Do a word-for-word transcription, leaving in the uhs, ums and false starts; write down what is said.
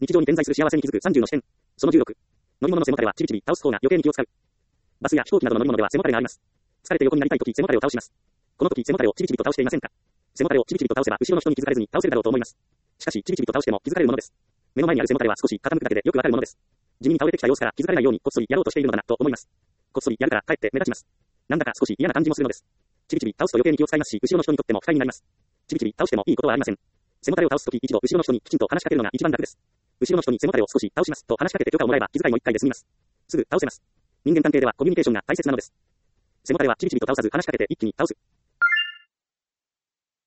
日常に点在する幸せに気づくさんじゅうの視点。そのじゅうろく。乗り物の背もたれはちびちび倒す方が余計に気を使う。バスや飛行機などの乗り物では背もたれがあります。疲れて横になりたいとき背もたれを倒します。この時背もたれをちびちびと倒していませんか？背もたれをちびちびと倒せば後ろの人に気づかれずに倒せるだろうと思います。しかしちびちびと倒しても気づかれるものです。目の前にある背もたれは少し傾くだけでよくわかるものです。地味に倒れてきた様子から気づかれないようにこっそりやろうとしているのだなと思います。こっそりやるからかえって目立ちます。なんだか少し嫌な感じもするのです。ちびちび倒すと余計に気を使いますし、後ろの人にとっても負担になります。ちびちび倒してもいいことはありません。背もたれを倒すとき一度後ろの人にきちんと話しかけるのが一番楽です。後ろの人に背もたれを少し倒しますと話しかけて許可をもらえば気遣いも一回で済みます。すぐ倒せます。人間関係ではコミュニケーションが大切なのです。背もたれはちびちびと倒さず話しかけて一気に倒す。